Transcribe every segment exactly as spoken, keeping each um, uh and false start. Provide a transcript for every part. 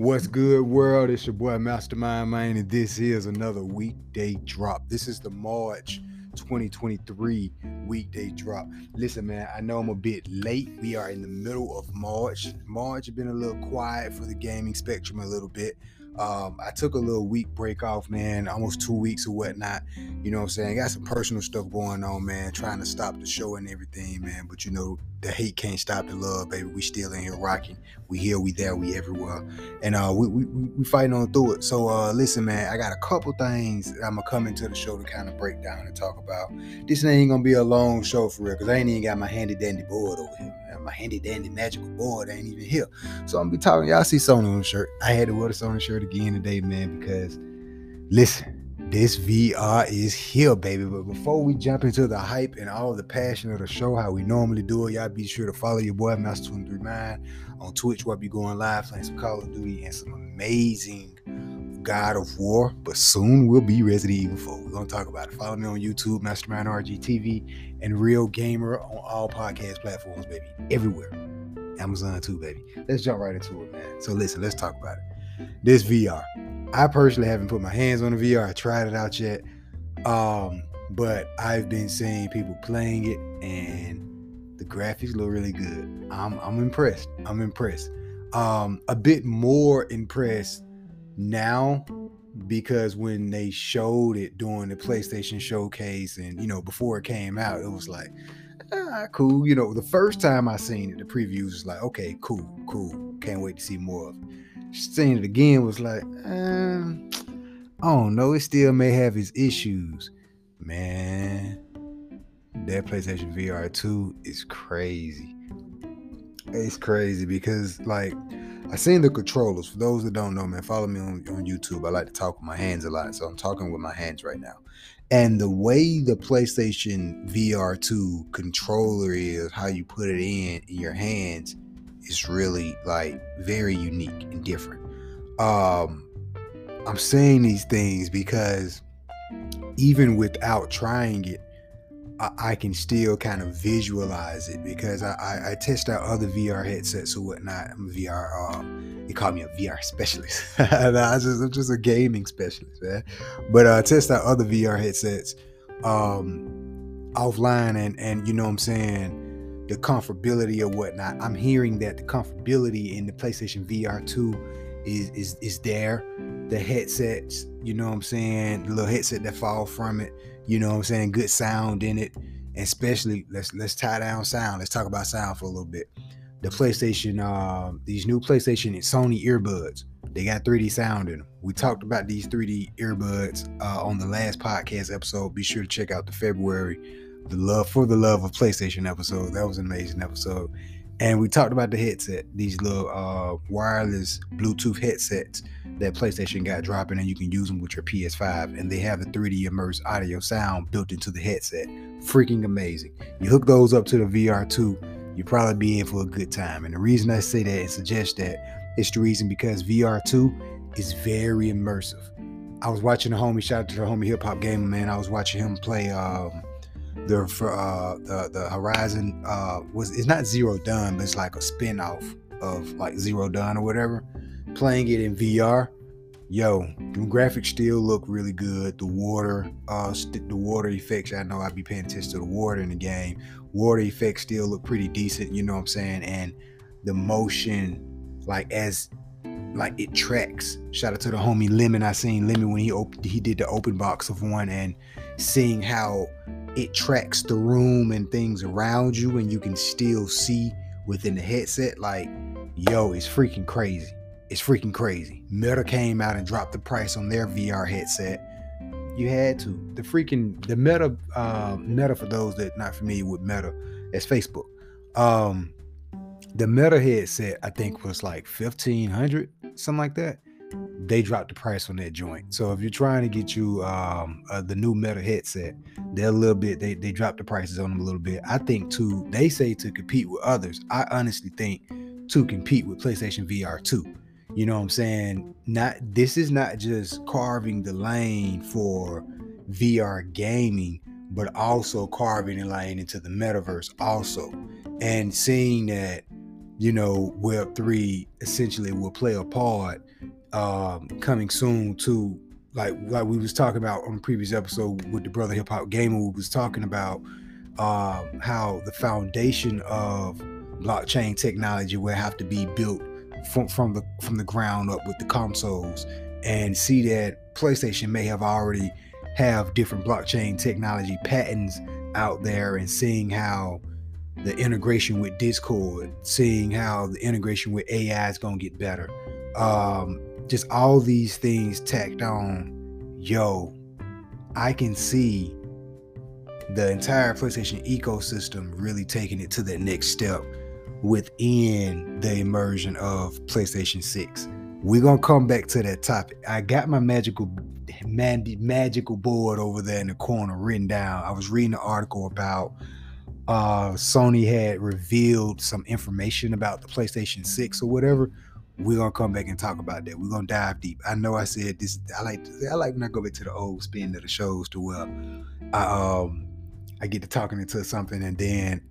What's good, world? It's your boy Mastermind Man, and this is another weekday drop. This is the March twenty twenty-three weekday drop. Listen, man, I know I'm a bit late. We are in the middle of March. March has been a little quiet for the gaming spectrum a little bit. Um, I took a little week break off, man, almost two weeks or whatnot. You know what I'm saying? Got some personal stuff going on, man, trying to stop the show and everything, man. But you know, the hate can't stop the love, baby. We still in here rocking. We here, we there, we everywhere. And uh, we, we, we fighting on through it. So uh, listen, man, I got a couple things that I'm going to come into the show to kind of break down and talk about. This ain't going to be a long show for real, because I ain't even got my handy dandy board over here. My handy dandy magical board ain't even here. So I'm gonna be talking. Y'all see Sony on the shirt. I had to wear the Sony shirt again today, man, because listen, this V R is here, baby. But before we jump into the hype and all the passion of the show, how we normally do it, y'all be sure to follow your boy Master twenty-three Mind on Twitch, where I be going live playing some Call of Duty and some amazing God of War, but soon we'll be Resident Evil four. We're gonna talk about it. Follow me on YouTube, Mastermind R G T V, and Real Gamer on all podcast platforms, baby. Everywhere. Amazon too, baby. Let's jump right into it, man. So listen, let's talk about it. This V R. I personally haven't put my hands on the V R. I tried it out yet. Um, but I've been seeing people playing it, and the graphics look really good. I'm I'm impressed. I'm impressed. Um, a bit more impressed now, because when they showed it during the PlayStation showcase, and you know, before it came out, it was like, ah, cool. You know, the first time I seen it, the previews was like, okay, cool, cool. Can't wait to see more of it. Seeing it again was like, um, I don't know. It still may have its issues, man. That PlayStation V R two is crazy. It's crazy because, like, I seen the controllers. For those that don't know, man, follow me on, on YouTube. I like to talk with my hands a lot, so I'm talking with my hands right now. And the way the PlayStation V R two controller is, how you put it in in your hands, is really like very unique and different. Um, I'm saying these things because even without trying it, I can still kind of visualize it, because I, I, I test out other V R headsets or whatnot. I'm a V R, um, they call me a V R specialist. no, I just, I'm just a gaming specialist, man. But I uh, test out other V R headsets um, offline, and, and you know what I'm saying, the comfortability or whatnot. I'm hearing that the comfortability in the PlayStation V R two is, is, is there. The headsets, you know what I'm saying, the little headset that fall from it, you know what I'm saying, good sound in it. And especially, let's let's tie down sound. Let's talk about sound for a little bit. The PlayStation, uh, these new PlayStation and Sony earbuds, they got three D sound in them. We talked about these three D earbuds uh, on the last podcast episode. Be sure to check out the February, the love for the love of PlayStation episode. That was an amazing episode. And we talked about the headset, these little uh, wireless Bluetooth headsets that PlayStation got dropping, and you can use them with your P S five, and they have the three D immersed audio sound built into the headset. Freaking amazing. You hook those up to the V R two, you probably be in for a good time. And the reason I say that and suggest that, it's the reason because V R two is very immersive. I was watching a homie, shout out to the homie Hip Hop Gamer, man. I was watching him play um, the for uh, the the Horizon uh, was it's not Zero Dawn, but it's like a spin-off of like Zero Dawn or whatever. Playing it in V R, yo, the graphics still look really good. The water, uh, st- the water effects. I know I'd be paying attention to the water in the game. Water effects still look pretty decent. You know what I'm saying? And the motion, like as, like it tracks. Shout out to the homie Lemon. I seen Lemon when he opened, he did the open box of one, and seeing how it tracks the room and things around you, and you can still see within the headset. Like, yo, it's freaking crazy. It's freaking crazy. Meta came out and dropped the price on their V R headset. You had to. The freaking, the Meta, uh, Meta, for those that not familiar with Meta, that's Facebook. Um, the Meta headset, I think, was like fifteen hundred dollars, something like that. They dropped the price on that joint. So if you're trying to get you um, uh, the new Meta headset, they're a little bit, they, they dropped the prices on them a little bit. I think to, they say to compete with others. I honestly think to compete with PlayStation V R two. You know what I'm saying? Not this is not just carving the lane for V R gaming, but also carving the lane into the metaverse also. And seeing that you know, Web three essentially will play a part um, coming soon to, like like we was talking about on the previous episode with the Brother Hip Hop Gamer. We was talking about um, how the foundation of blockchain technology will have to be built from from the from the ground up with the consoles, and see that PlayStation may have already have different blockchain technology patents out there, and seeing how the integration with Discord, seeing how the integration with A I is gonna get better. Um, just all these things tacked on, yo, I can see the entire PlayStation ecosystem really taking it to the next step within the immersion of PlayStation six. We're gonna come back to that topic. I got my magical man, magical board over there in the corner written down. I was reading an article about uh Sony had revealed some information about the PlayStation six or whatever. We're gonna come back and talk about that. We're gonna dive deep. I know I said this, I like I like when I go back to the old spin of the shows to where I um I get to talking into something, and then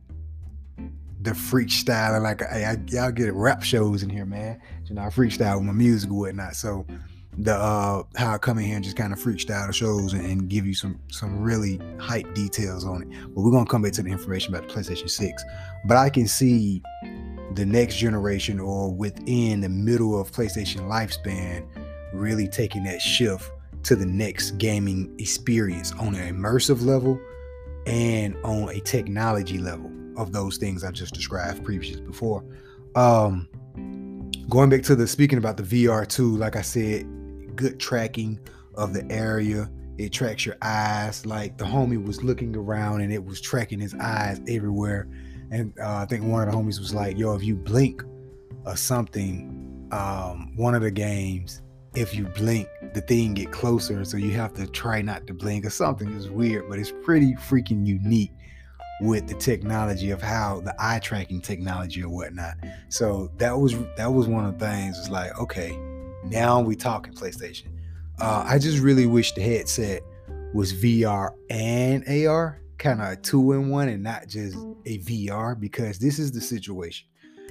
the freestyle, and like I, I y'all get rap shows in here, man. You know, I freestyle with my music and whatnot. So the uh how I come in here and just kind of freestyle the shows and, and give you some some really hype details on it. But we're gonna come back to the information about the PlayStation six. But I can see the next generation, or within the middle of PlayStation lifespan, really taking that shift to the next gaming experience on an immersive level and on a technology level of those things I just described previously before. Um, going back to the speaking about the V R too, like I said, good tracking of the area. It tracks your eyes. Like the homie was looking around and it was tracking his eyes everywhere. And uh, I think one of the homies was like, yo, if you blink or something, um, one of the games, if you blink, the thing get closer. So you have to try not to blink or something. It's weird, but it's pretty freaking unique with the technology of how the eye tracking technology or whatnot. So that was that was one of the things. It's like, okay, now we talking PlayStation. Uh, I just really wish the headset was V R and A R, kind of a two in one, and not just a V R, because this is the situation.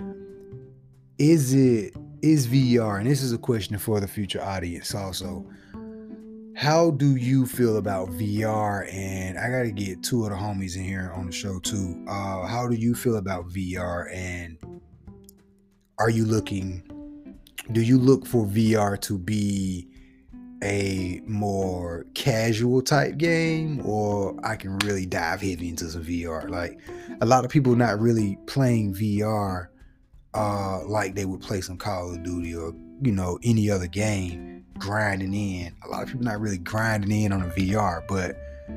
Is it is V R, and this is a question for the future audience also. How do you feel about V R? And I got to get two of the homies in here on the show too. Uh, how do you feel about V R? And are you looking, do you look for V R to be a more casual type game, or I can really dive heavy into some V R? Like a lot of people not really playing V R uh, like they would play some Call of Duty or, you know, any other game, grinding in. A lot of people not really grinding in on a V R, but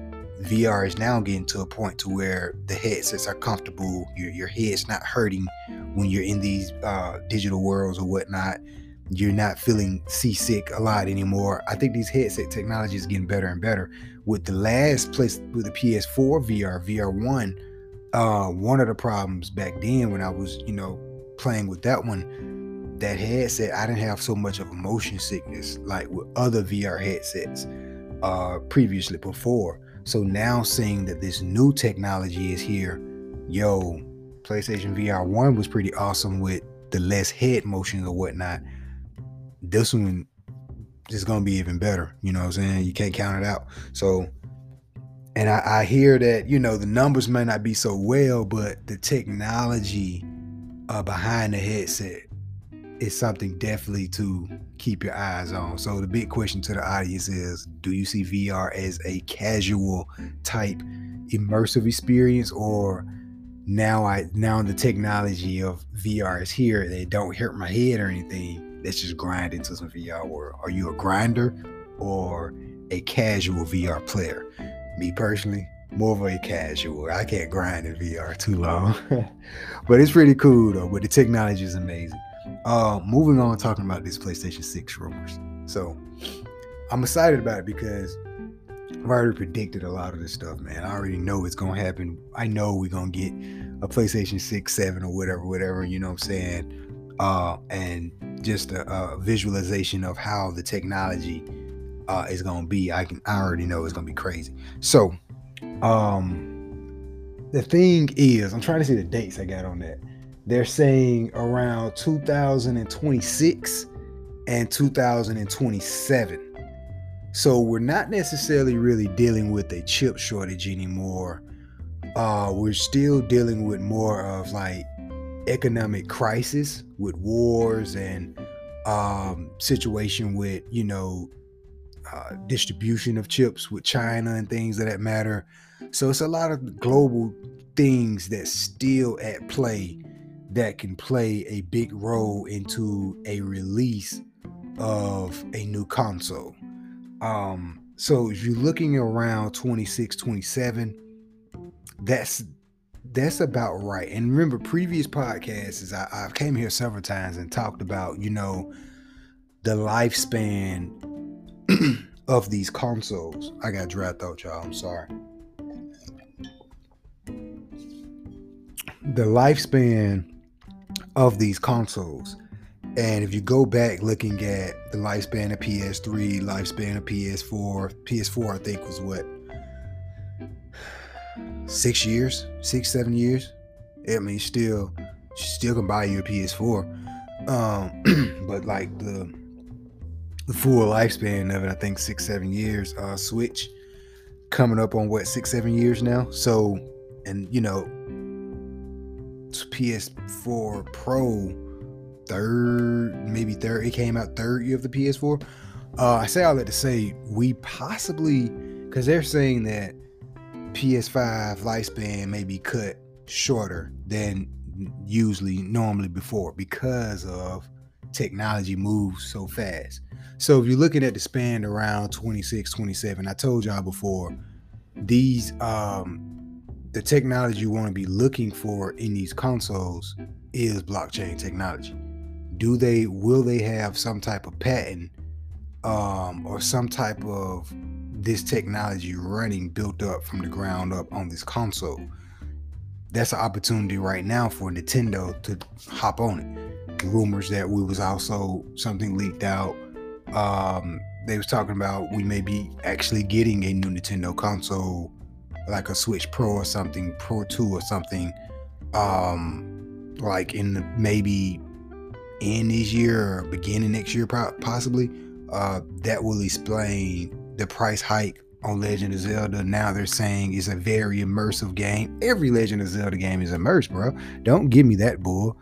V R is now getting to a point to where the headsets are comfortable. Your your head's not hurting when you're in these uh, digital worlds or whatnot. You're not feeling seasick a lot anymore. I think these headset technology is getting better and better. With the last place, with the P S four V R, V R one, uh, one of the problems back then when I was, you know, playing with that one, that headset, I didn't have so much of a motion sickness like with other V R headsets uh, previously before. So now seeing that this new technology is here, yo, PlayStation V R one was pretty awesome with the less head motion or whatnot. This one is going to be even better. You know what I'm saying? You can't count it out. So, and I, I hear that, you know, the numbers may not be so well, but the technology uh, behind the headset is something definitely to keep your eyes on. So the big question to the audience is, do you see V R as a casual type immersive experience, or now I now the technology of V R is here, they don't hurt my head or anything, let's just grind into some V R world? Are you a grinder or a casual V R player? Me personally, more of a casual. I can't grind in V R too long. But it's pretty cool though, but the technology is amazing. Uh, moving on, talking about this PlayStation six rumors. So I'm excited about it because I've already predicted a lot of this stuff, man. I already know it's gonna happen. I know we're gonna get a PlayStation six, seven, or whatever, whatever, you know what I'm saying? Uh, and just a, a visualization of how the technology uh, is gonna be. I can I already know it's gonna be crazy. So um the thing is, I'm trying to see the dates I got on that. They're saying around two thousand twenty-six and two thousand twenty-seven. So we're not necessarily really dealing with a chip shortage anymore. Uh, we're still dealing with more of like economic crisis with wars and um, situation with, you know, uh, distribution of chips with China and things of that matter. So it's a lot of global things that's still at play that can play a big role into a release of a new console. Um, so if you're looking around twenty-six, twenty-seven, that's that's about right. And remember, previous podcasts, is I, I've came here several times and talked about, you know, the lifespan of these consoles. I got dry throat, y'all. I'm sorry. The lifespan of these consoles. And if you go back looking at the lifespan of P S three, lifespan of P S four, P S four I think was what, six years, six, seven years. I mean, still, still can buy you a P S four. Um, but like the the full lifespan of it, I think six, seven years. Uh, Switch coming up on what, six, seven years now. So, and you know, P S four Pro, third, maybe third. It came out third year of the P S four. Uh, I say all that to say we possibly, because they're saying that P S five lifespan may be cut shorter than usually normally before because of technology moves so fast. So if you're looking at the span around twenty-six, twenty-seven, I told y'all before, these um the technology you want to be looking for in these consoles is blockchain technology. Do they will they have some type of patent um or some type of this technology running built up from the ground up on this console? That's an opportunity right now for Nintendo to hop on it. Rumors that we was also something leaked out. Um, they was talking about we may be actually getting a new Nintendo console, like a Switch Pro or something, Pro two or something, um, like in the, maybe in this year or beginning next year, possibly. Uh, that will explain the price hike on Legend of Zelda. Now they're saying it's a very immersive game. Every Legend of Zelda game is immersed, bro. Don't give me that bull.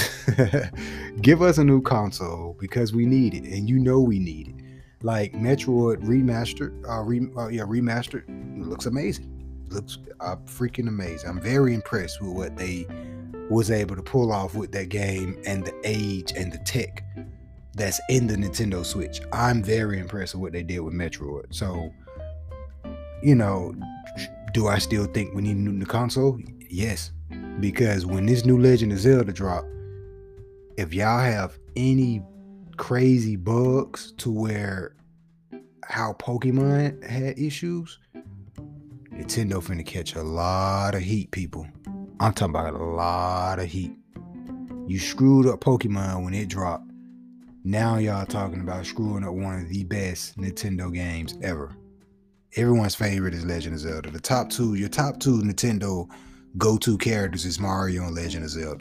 Give us a new console because we need it, and you know we need it. Like Metroid remastered, uh, re, uh yeah, remastered. It looks amazing. It looks uh, freaking amazing. I'm very impressed with what they was able to pull off with that game and the age and the tech that's in the Nintendo Switch. I'm very impressed with what they did with Metroid. So, you know, do I still think we need a new console? Yes, because when this new Legend of Zelda drop, if y'all have any crazy bugs to where how Pokemon had issues, Nintendo finna catch a lot of heat, people. I'm talking about a lot of heat. You screwed up Pokemon when it dropped. Now y'all talking about screwing up one of the best Nintendo games ever. Everyone's favorite is Legend of Zelda. The top two, your top two Nintendo go-to characters is Mario and Legend of Zelda.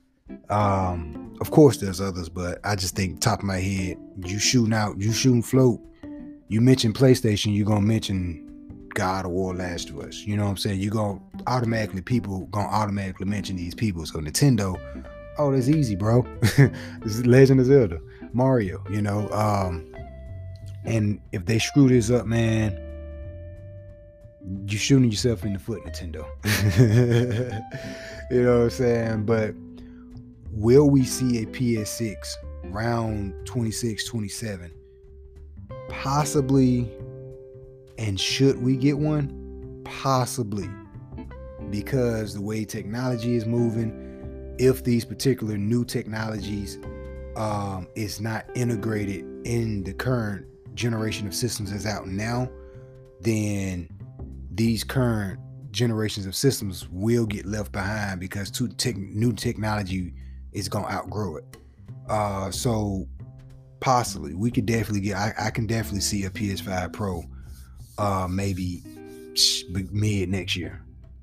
Um, of course there's others, but I just think top of my head, you shooting out, you shooting float. You mention PlayStation, you're gonna mention God of War, Last of Us. You know what I'm saying? You're gonna automatically, people gonna automatically mention these people. So Nintendo, oh, that's easy, bro. This is Legend of Zelda, Mario, you know. Um, and if they screw this up, man, you're shooting yourself in the foot, Nintendo. You know what I'm saying? But will we see a P S six round twenty-six, twenty-seven? Possibly. And should we get one? Possibly. Because the way technology is moving, if these particular new technologies um, is not integrated in the current generation of systems that's out now, then these current generations of systems will get left behind because two te- new technology is going to outgrow it. Uh, so possibly, we could definitely get, I, I can definitely see a P S five Pro uh, maybe mid next year.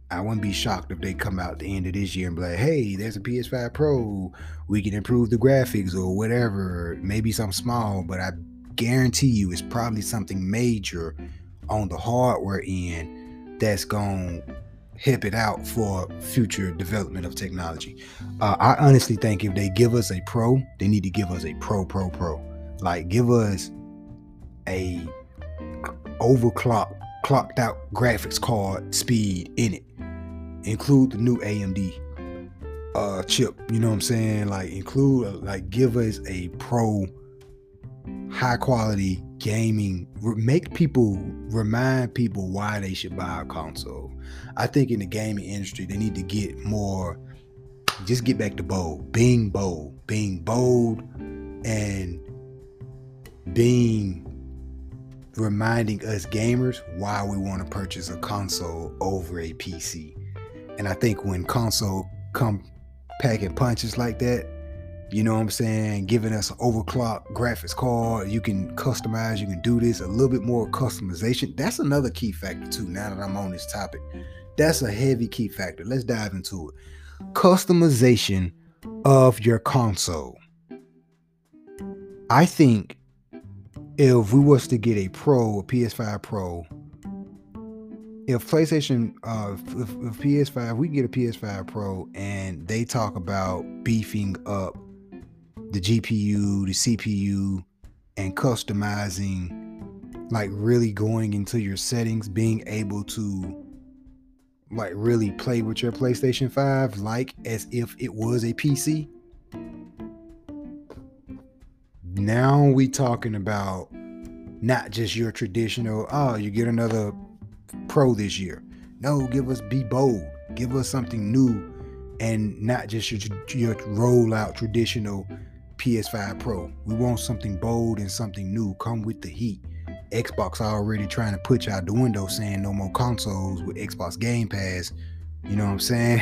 I wouldn't be shocked if they come out at the end of this year and be like, hey, there's a P S five Pro. We can improve the graphics or whatever. Maybe something small, but I guarantee you it's probably something major on the hardware end that's going to help it out for future development of technology. Uh, I honestly think if they give us a Pro, they need to give us a Pro, Pro, Pro. Like, give us a overclock, clocked out graphics card speed in it. Include the new A M D uh, chip. You know what I'm saying? Like, include, like, give us a Pro, high quality gaming. Make people, remind people why they should buy a console. I think in the gaming industry, they need to get more, just get back to bold, being bold, being bold and being, reminding us gamers why we want to purchase a console over a P C. And I think when console come packing punches like that, you know what I'm saying, giving us an overclock graphics card, you can customize, you can do this, a little bit more customization. That's another key factor too, now that I'm on this topic. That's a heavy key factor. Let's dive into it. Customization of your console. I think if we was to get a Pro, a P S five Pro, if PlayStation, uh, if, if P S five, we get a P S five Pro and they talk about beefing up the G P U, the C P U, and customizing, like really going into your settings, being able to like really play with your PlayStation five like as if it was a P C. Now we talking about not just your traditional, oh, you get another Pro this year. No, give us, be bold. Give us something new and not just your, your rollout traditional P S five Pro. We want something bold and something new. Come with the heat. Xbox already trying to put you out the window saying no more consoles with Xbox Game Pass. You know what I'm saying?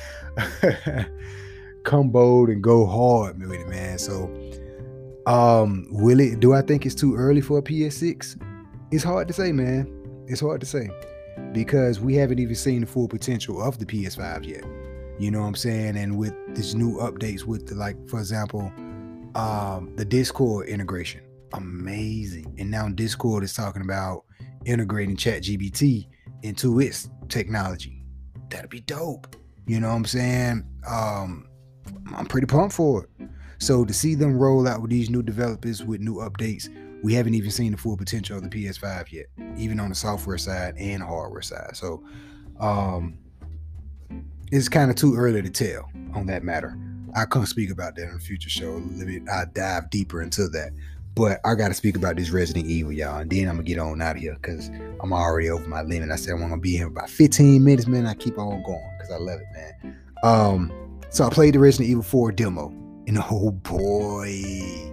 Come bold and go hard with it, man. So um will it, do I think it's too early for a P S six? It's hard to say, man. It's hard to say because we haven't even seen the full potential of the P S five yet. You know what I'm saying? And with these new updates with the, like, for example, um the Discord integration, amazing. And now Discord is talking about integrating ChatGPT into its technology. That'd be dope. You know what I'm saying? Um, I'm pretty pumped for it. So to see them roll out with these new developers with new updates, we haven't even seen the full potential of the P S five yet, even on the software side and hardware side. So um, it's kind of too early to tell on that matter. I can't speak about that in a future show. A little bit, I'll dive deeper into that. But I got to speak about this Resident Evil, y'all. And then I'm going to get on out of here because I'm already over my limit. I said I'm going to be here about fifteen minutes, man. I keep on going because I love it, man. Um, so I played the Resident Evil four demo. And oh, boy.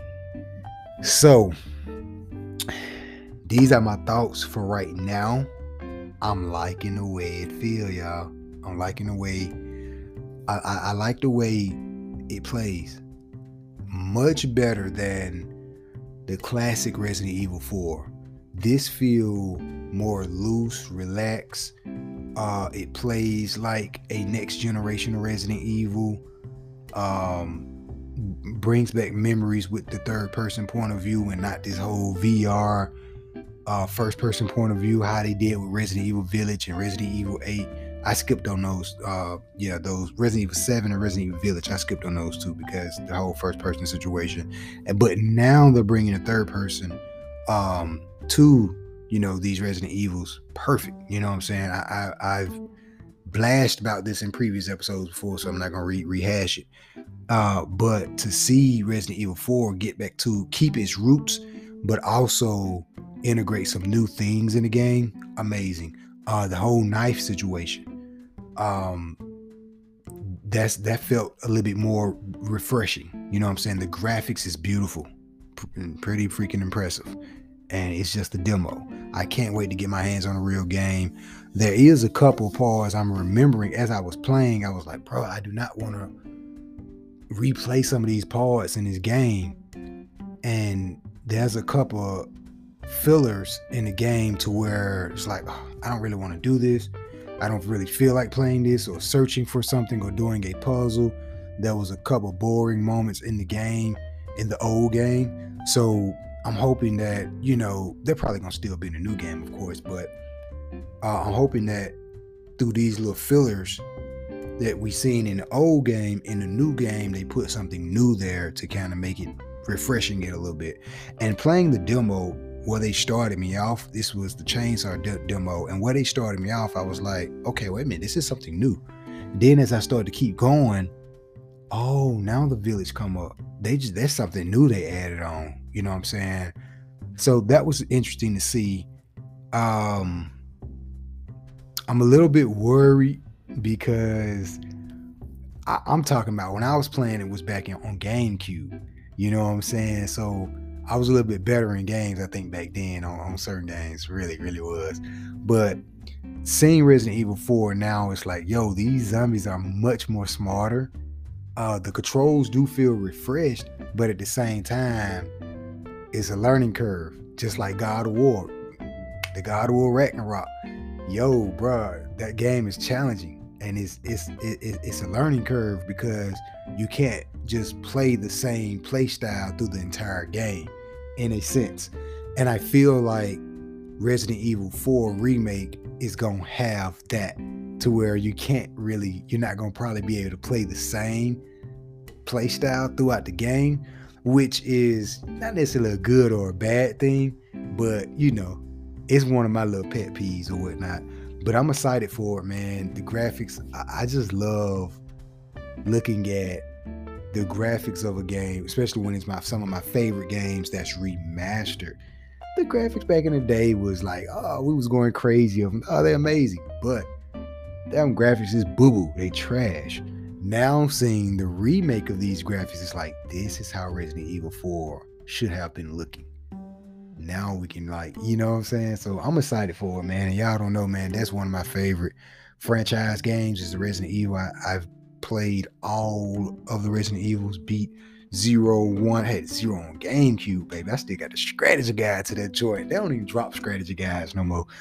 So these are my thoughts for right now. I'm liking the way it feels, y'all. I'm liking the way... I, I, I like the way it plays. Much better than the classic Resident Evil four. This feel more loose, relaxed. Uh, it plays like a next generation of Resident Evil. Um, brings back memories with the third person point of view and not this whole V R uh, first person point of view, how they did with Resident Evil Village and Resident Evil eight. I skipped on those. Uh, yeah, those Resident Evil seven and Resident Evil Village. I skipped on those two because the whole first person situation. And, but now they're bringing a third person um, to, you know, these Resident Evils. Perfect. You know what I'm saying? I, I, I've blasted about this in previous episodes before, so I'm not going to re- rehash it. Uh, but to see Resident Evil four get back to keep its roots, but also integrate some new things in the game, amazing. Uh, the whole knife situation. Um, that's that felt a little bit more refreshing. You know what I'm saying? The graphics is beautiful, pretty freaking impressive, and it's just a demo. I can't wait to get my hands on a real game. There is a couple parts I'm remembering as I was playing. I was like, bro, I do not want to replay some of these parts in this game. And there's a couple fillers in the game to where it's like, oh, I don't really want to do this. I don't really feel like playing this or searching for something or doing a puzzle. There was a couple boring moments in the game, in the old game. So I'm hoping that, you know, they're probably going to still be in the new game, of course, but uh, I'm hoping that through these little fillers that we seen in the old game, in the new game, they put something new there to kind of make it refreshing it a little bit. And playing the demo, where they started me off, this was the Chainsaw de- demo, and where they started me off, I was like, okay, wait a minute, this is something new. Then as I started to keep going, oh, now the village come up. They just, that's something new they added on. You know what I'm saying? So that was interesting to see. Um, I'm a little bit worried because I, I'm talking about when I was playing, it was back in, on GameCube. You know what I'm saying? So I was a little bit better in games, I think, back then on, on certain games. Really, really was. But seeing Resident Evil four now, it's like, yo, these zombies are much more smarter. Uh, the controls do feel refreshed, but at the same time, it's a learning curve, just like God of War. The God of War Ragnarok. Yo, bruh, that game is challenging, and it's it's it, it's a learning curve because you can't just play the same play style through the entire game, in a sense. And I feel like Resident Evil four Remake is gonna have that, to where you can't really, you're not gonna probably be able to play the same play style throughout the game, which is not necessarily a good or a bad thing, but you know, it's one of my little pet peeves or whatnot. But I'm excited for it, man. The graphics, I, I just love looking at the graphics of a game, especially when it's my some of my favorite games that's remastered. The graphics back in the day was like, oh, we was going crazy of them. Oh, they're amazing. But them graphics is boo-boo. They trash. Now seeing the remake of these graphics, it's like, this is how Resident Evil four should have been looking. Now we can, like, you know what I'm saying? So I'm excited for it, man. And y'all don't know, man, that's one of my favorite franchise games is the Resident Evil. I, I've played all of the Resident Evils, beat Zero, One, had Zero on GameCube, baby. I still got the strategy guide to that joint. They don't even drop strategy guides no more.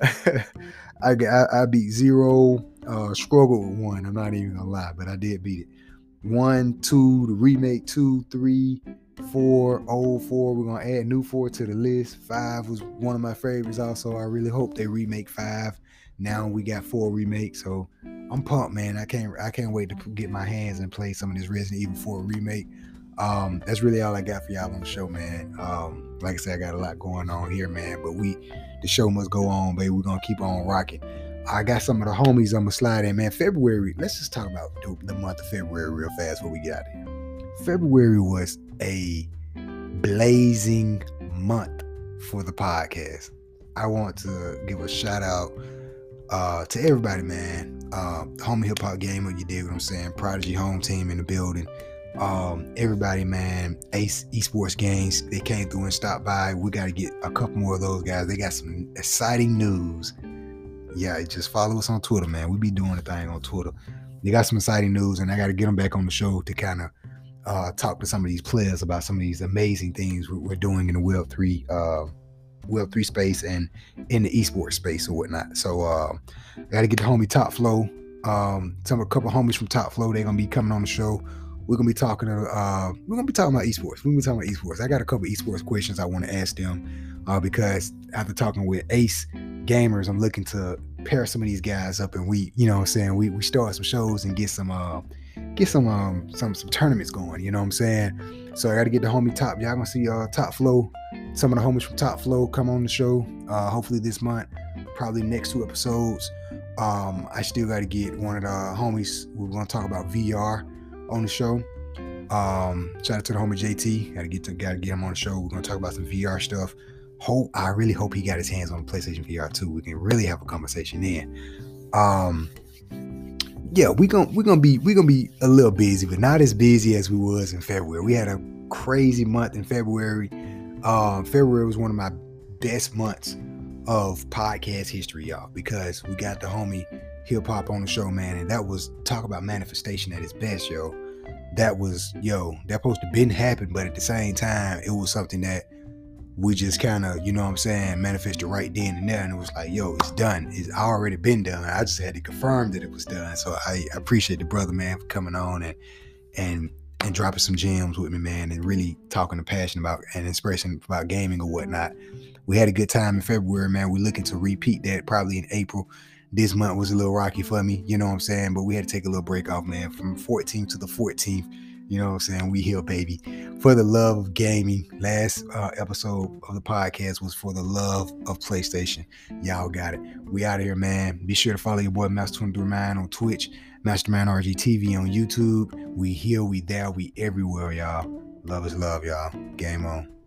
I, I I beat Zero, uh, struggled with One. I'm not even gonna lie, but I did beat it. One, two, the remake, two, three, four, old four. We're gonna add new four to the list. Five was one of my favorites also. I really hope they remake five. Now we got four remakes, so I'm pumped, man. I can't I can't wait to get my hands and play some of this Resident Evil four remake. Um, that's really all I got for y'all on the show, man. Um, like I said, I got a lot going on here, man. But we, the show must go on, baby. We're gonna keep on rocking. I got some of the homies I'm gonna slide in, man. February. Let's just talk about the, the month of February real fast before we get out of here. February was a blazing month for the podcast. I want to give a shout out uh, to everybody, man. Uh, Homie Hip Hop Gamer, you dig what I'm saying? Prodigy Home Team in the building. Um, everybody, man. Ace Esports Games, they came through and stopped by. We got to get a couple more of those guys. They got some exciting news. Yeah, just follow us on Twitter, man. We be doing the thing on Twitter. They got some exciting news, and I got to get them back on the show to kind of uh, talk to some of these players about some of these amazing things we're doing in the Web three, uh, Web three space and in the esports space or whatnot. So uh, I got to get the homie Top Flow. Um, some a couple homies from Top Flow. They're gonna be coming on the show. We're gonna be talking to. Uh, we're gonna be talking about esports. We're gonna be talking about esports. I got a couple esports questions I want to ask them uh, because after talking with Ace Gamers, I'm looking to pair some of these guys up, and we, you know, what I'm saying we we start some shows and get some uh get some um some some tournaments going. You know what I'm saying? So I got to get the homie Top. Y'all gonna see uh Top Flow. Some of the homies from Top Flow come on the show. Uh, hopefully this month, probably next two episodes. Um, I still got to get one of the homies. We're gonna talk about V R on the show. Um, shout out to the homie J T. Gotta get to gotta get him on the show. We're gonna talk about some V R stuff. Hope I really hope he got his hands on the PlayStation V R too. We can really have a conversation then. Um, yeah, we gonna we're gonna be we're gonna be a little busy, but not as busy as we was in February. We had a crazy month in February. Um, February was one of my best months of podcast history, y'all, because we got the homie Hip Hop on the show, man, and that was talk about manifestation at its best, yo. That was, yo, that supposed to been happen, but at the same time, it was something that we just kind of, you know what I'm saying, manifested right then and there, and it was like, yo, it's done. It's already been done. I just had to confirm that it was done. So I, I appreciate the brother, man, for coming on and and and dropping some gems with me, man, and really talking and passion about and expressing about gaming or whatnot. We had a good time in February, man. We're looking to repeat that probably in April. This month was a little rocky for me, you know what I'm saying? But we had to take a little break off, man, from fourteenth to the fourteenth. You know what I'm saying? We here, baby. For the love of gaming. Last uh, episode of the podcast was for the love of PlayStation. Y'all got it. We out of here, man. Be sure to follow your boy Master twenty-three Man on Twitch, Masterman R G T V on YouTube. We here, we there, we everywhere, y'all. Love is love, y'all. Game on.